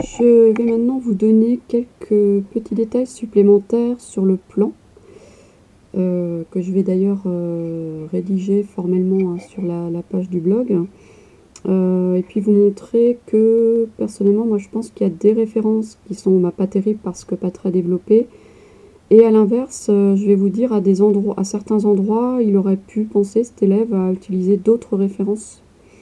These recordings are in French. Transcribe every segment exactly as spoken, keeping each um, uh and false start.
Je vais maintenant vous donner quelques petits détails supplémentaires sur le plan, euh, que je vais d'ailleurs euh, rédiger formellement hein, sur la, la page du blog. Euh, et puis vous montrer que, personnellement, moi je pense qu'il y a des références qui sont bah, pas terribles parce que pas très développées. Et à l'inverse, euh, je vais vous dire à, des endroits, à certains endroits, il aurait pu penser, cet élève, à utiliser d'autres références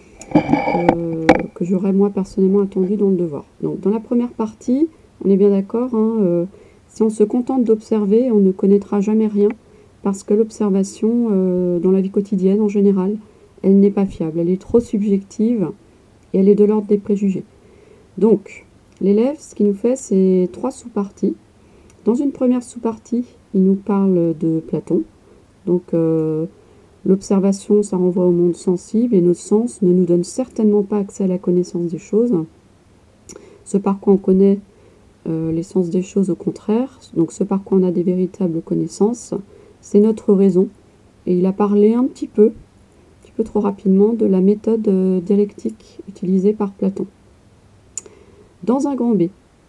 euh, que j'aurais moi personnellement attendu dans le devoir. Donc dans la première partie, on est bien d'accord, hein, euh, si on se contente d'observer, on ne connaîtra jamais rien, parce que l'observation, euh, dans la vie quotidienne en général, elle n'est pas fiable, elle est trop subjective, et elle est de l'ordre des préjugés. Donc, l'élève, ce qu'il nous fait, c'est trois sous-parties. Dans une première sous-partie, il nous parle de Platon, donc euh, l'observation, ça renvoie au monde sensible et nos sens ne nous donnent certainement pas accès à la connaissance des choses. Ce par quoi on connaît euh, l'essence des choses, au contraire, donc ce par quoi on a des véritables connaissances, c'est notre raison. Et il a parlé un petit peu, un petit peu trop rapidement, de la méthode euh, dialectique utilisée par Platon. Dans un grand B,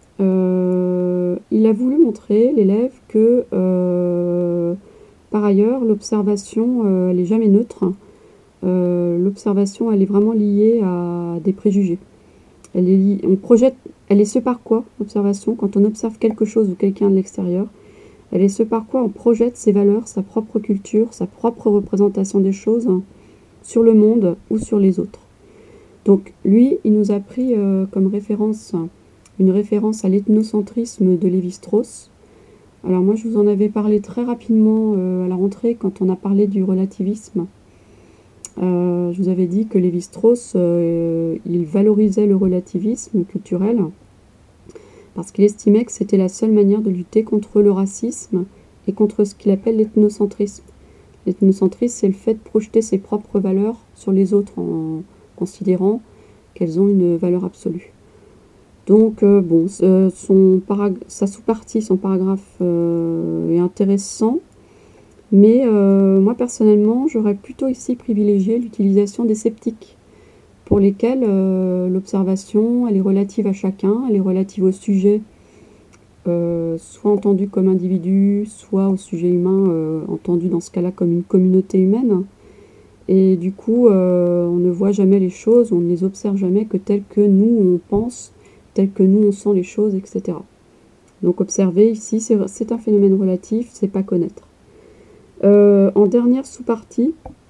euh, il a voulu montrer, l'élève, que euh, par ailleurs, l'observation, euh, elle n'est jamais neutre. Euh, l'observation, elle est vraiment liée à des préjugés. Elle est, liée, on projette, elle est ce par quoi, l'observation, quand on observe quelque chose ou quelqu'un de l'extérieur, elle est ce par quoi on projette ses valeurs, sa propre culture, sa propre représentation des choses hein, sur le monde ou sur les autres. Donc lui, il nous a pris euh, comme référence, une référence à l'ethnocentrisme de Lévi-Strauss. Alors moi, je vous en avais parlé très rapidement euh, à la rentrée quand on a parlé du relativisme. Euh, je vous avais dit que Lévi-Strauss, euh, il valorisait le relativisme culturel parce qu'il estimait que c'était la seule manière de lutter contre le racisme et contre ce qu'il appelle l'ethnocentrisme. L'ethnocentrisme, c'est le fait de projeter ses propres valeurs sur les autres en considérant qu'elles ont une valeur absolue. Donc, euh, bon, euh, son sa sous-partie, son paragraphe euh, est intéressant. Mais euh, moi, personnellement, j'aurais plutôt ici privilégié l'utilisation des sceptiques, pour lesquels euh, l'observation, elle est relative à chacun, elle est relative au sujet, euh, soit entendu comme individu, soit au sujet humain, euh, entendu dans ce cas-là comme une communauté humaine. Et du coup, euh, on ne voit jamais les choses, on ne les observe jamais que telles que nous, on pense, telles que nous, on sent les choses, et cetera. Donc observer, ici, c'est un phénomène relatif, c'est pas connaître. Euh, en dernière sous-partie,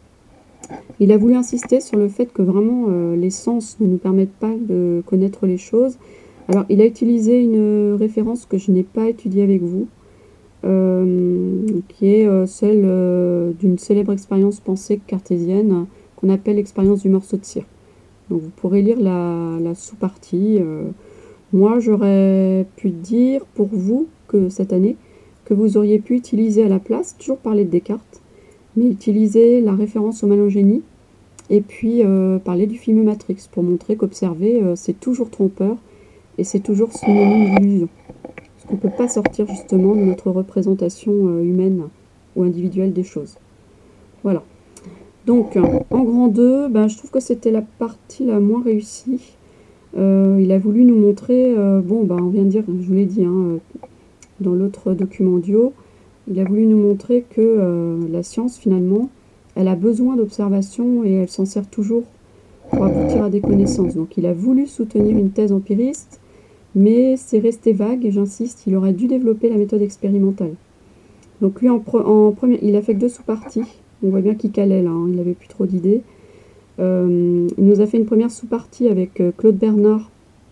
il a voulu insister sur le fait que vraiment euh, les sens ne nous permettent pas de connaître les choses. Alors il a utilisé une référence que je n'ai pas étudiée avec vous, euh, qui est euh, celle euh, d'une célèbre expérience pensée cartésienne qu'on appelle l'expérience du morceau de cire. Donc vous pourrez lire la, la sous-partie. Euh, moi j'aurais pu dire pour vous que cette année, que vous auriez pu utiliser à la place, toujours parler de Descartes, mais utiliser la référence au mal en génie, et puis euh, parler du film Matrix, pour montrer qu'observer, euh, c'est toujours trompeur, et c'est toujours synonyme d'illusion. Parce qu'on ne peut pas sortir justement de notre représentation euh, humaine ou individuelle des choses. Voilà. Donc, en grand deux, ben, je trouve que c'était la partie la moins réussie. Euh, il a voulu nous montrer, euh, bon, ben, on vient de dire, je vous l'ai dit, hein, dans l'autre document audio, il a voulu nous montrer que euh, la science, finalement, elle a besoin d'observation et elle s'en sert toujours pour aboutir à des connaissances. Donc il a voulu soutenir une thèse empiriste, mais c'est resté vague, et j'insiste, il aurait dû développer la méthode expérimentale. Donc lui, en, en premier, il a fait que deux sous-parties. On voit bien qu'il calait là, hein, il n'avait plus trop d'idées. Euh, il nous a fait une première sous-partie avec euh, Claude Bernard,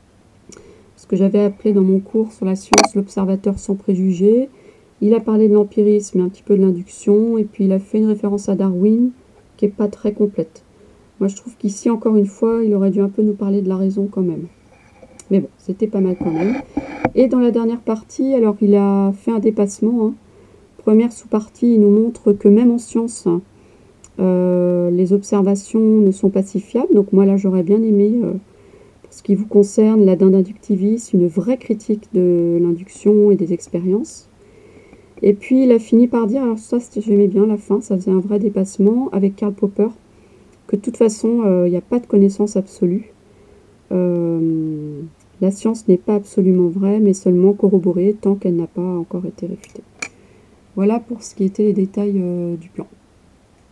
ce que j'avais appelé dans mon cours sur la science l'observateur sans préjugés. Il a parlé de l'empirisme et un petit peu de l'induction, et puis il a fait une référence à Darwin qui n'est pas très complète. Moi je trouve qu'ici, encore une fois, il aurait dû un peu nous parler de la raison quand même. Mais bon, c'était pas mal quand même. Et dans la dernière partie, alors il a fait un dépassement. Hein. Première sous-partie, il nous montre que même en science, euh, les observations ne sont pas si fiables. Donc moi là j'aurais bien aimé... Euh, ce qui vous concerne, la dinde inductiviste, une vraie critique de l'induction et des expériences. Et puis il a fini par dire, alors ça j'aimais bien la fin, ça faisait un vrai dépassement, avec Karl Popper, que de toute façon il euh, n'y a pas de connaissance absolue. Euh, La science n'est pas absolument vraie, mais seulement corroborée tant qu'elle n'a pas encore été réfutée. Voilà pour ce qui était les détails euh, du plan.